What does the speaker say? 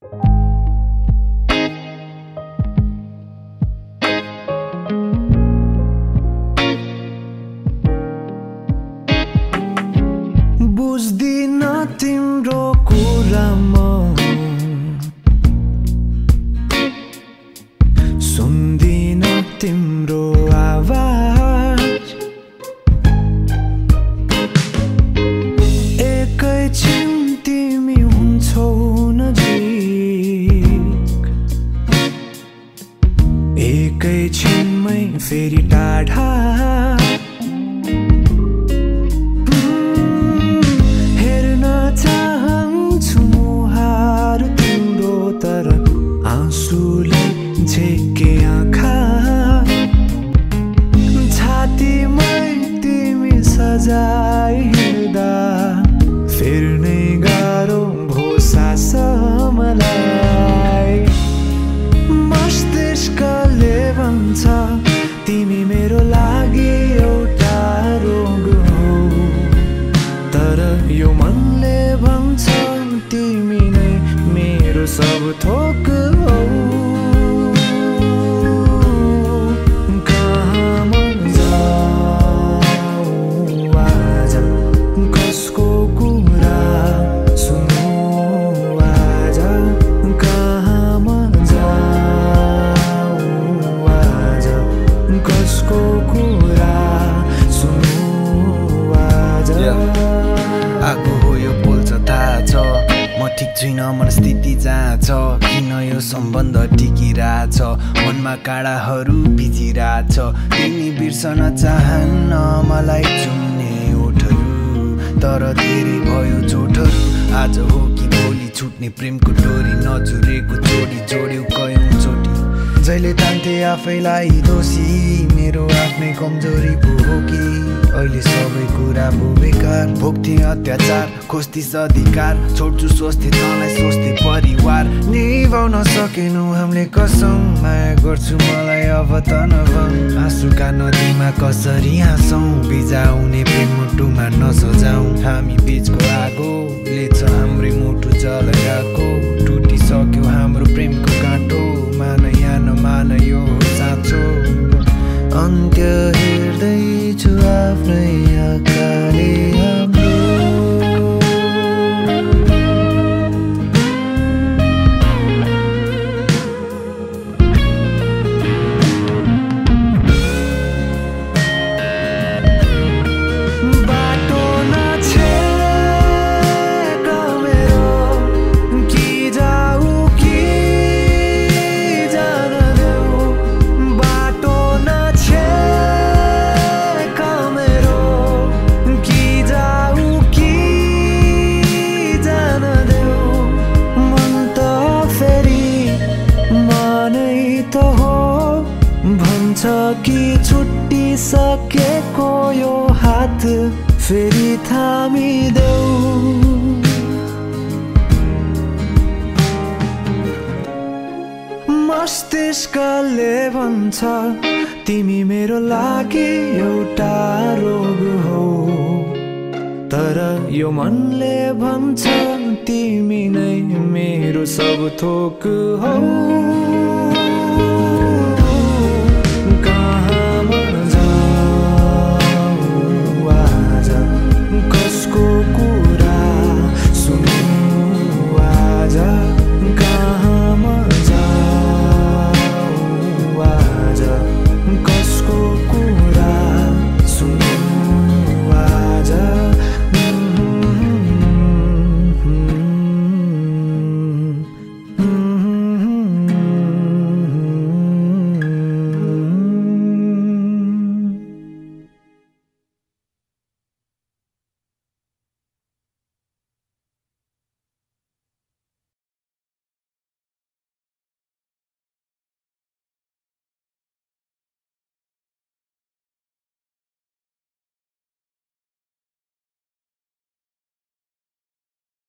बुझ्दिन तिम्रो कुरा म सुन्दिन तिम्रो आवाज एकैछिन तिमी हुन्छौ नजिक एकैछिनमै फेरि टाढा हेर्न चाहन्छु मुहार तिम्रो तर आँसुले झेके आँखा छातीमै तिमी सजाई हिँड्दा फेर्नै गाह्रो भो सास मलाई मस्तिष्कले भन्छ तिमी मेरो लागि एउटा रोग हो तर यो मनले भन्छ तिमी नै मेरो सब थोक हो आगो हो यो बोल्छ थाहा छ म ठिक छुइनँ मनस्थिति जहाँ छ किन यो सम्बन्ध टिकिरहेछ मनमा काँडाहरू भिजिरहेछ तिमी बिर्सन चाहन्न मलाई चुम्ने ओठहरू तर धेरै भयो चोटहरू आज हो कि भोलि छुट्ने प्रेमको डोरी नजुरेको जोडी जोड्यौ कयौँ चोटी जहिले तान्थे आफैलाई दोषी मेरो आफ्नै कमजोरी पो हो कि अहिले सबै कुरा पो बेकार भोग्थे अत्याचार खोज्थिस् अधिकार छोड्छु सोच्थे तँलाई सोच्थे परिवार निभाउन सकेनौ हामीले कसम माया गर्छु मलाई अब त नभन आँसुका नदीमा कसरी हाँसौँ बिजाउने प्रेम मुटुमा नसजाउँ हामी बिचको आगोले छ हाम्रै मुटु जलाइरहेको टुटिसक्यो हाम्रो प्रेमको गाँठो मान या नमान यो साँचो अन्त्य हेर्दैछु आफ्नै आँखाले हाम्रो भन्छ कि छुट्टिसकेको यो हात फेरि थामिदेऊ मस्तिष्कले भन्छ तिमी मेरो लागि एउटा रोग हो तर यो मनले भन्छ तिमी नै मेरो सब थोक हो